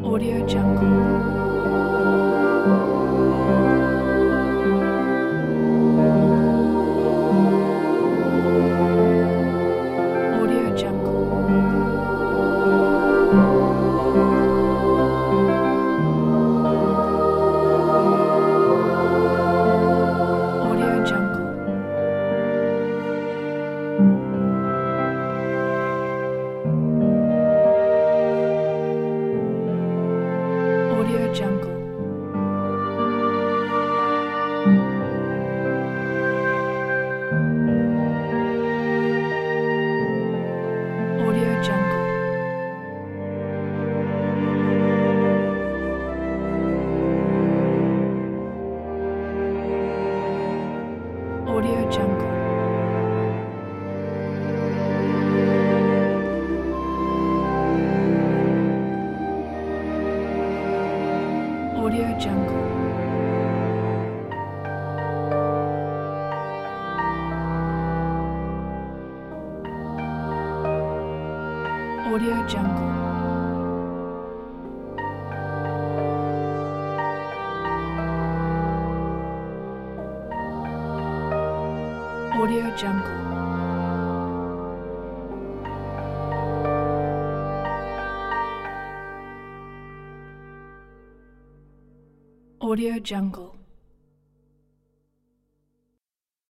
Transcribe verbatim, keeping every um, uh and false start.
Audio Jungle. Audio Jungle. Audio Jungle. Audio Jungle. Audio Jungle. Audio Jungle. Audio Jungle. Audio Jungle. Audio Jungle.